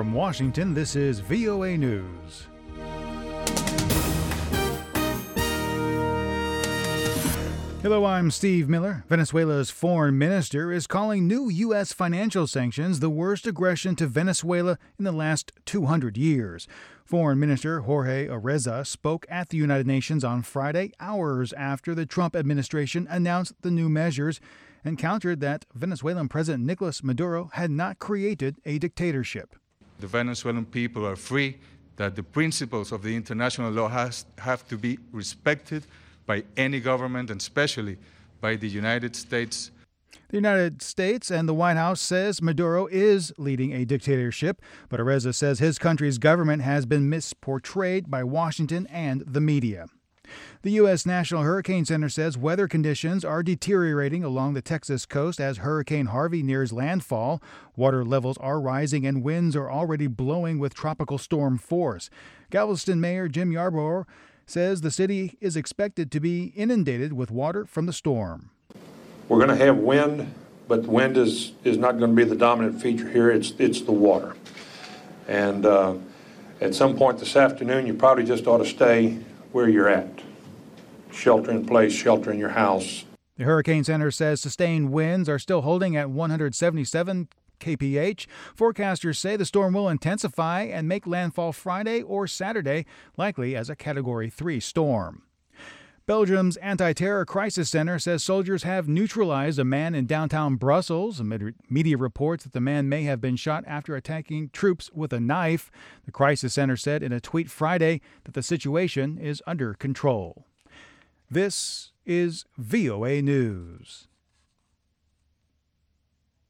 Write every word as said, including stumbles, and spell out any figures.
From Washington, this is V O A News. Hello, I'm Steve Miller. Venezuela's foreign minister is calling new U S financial sanctions the worst aggression to Venezuela in the last two hundred years. Foreign Minister Jorge Arreza spoke at the United Nations on Friday, hours after the Trump administration announced the new measures, and countered that Venezuelan President Nicolas Maduro had not created a dictatorship. The Venezuelan people are free, that the principles of the international law has, have to be respected by any government, and especially by the United States. The United States and the White House says Maduro is leading a dictatorship, but Arreza says his country's government has been misportrayed by Washington and the media. The U S National Hurricane Center says weather conditions are deteriorating along the Texas coast as Hurricane Harvey nears landfall. Water levels are rising and winds are already blowing with tropical storm force. Galveston Mayor Jim Yarborough says the city is expected to be inundated with water from the storm. We're going to have wind, but the wind is, is not going to be the dominant feature here. It's, it's the water. And uh, at some point this afternoon, you probably just ought to stay where you're at. Shelter in place, shelter in your house. The Hurricane Center says sustained winds are still holding at one hundred seventy-seven K P H. Forecasters say the storm will intensify and make landfall Friday or Saturday, likely as a Category three storm. Belgium's Anti-Terror Crisis Center says soldiers have neutralized a man in downtown Brussels amid media reports that the man may have been shot after attacking troops with a knife. The Crisis Center said in a tweet Friday that the situation is under control. This is V O A News.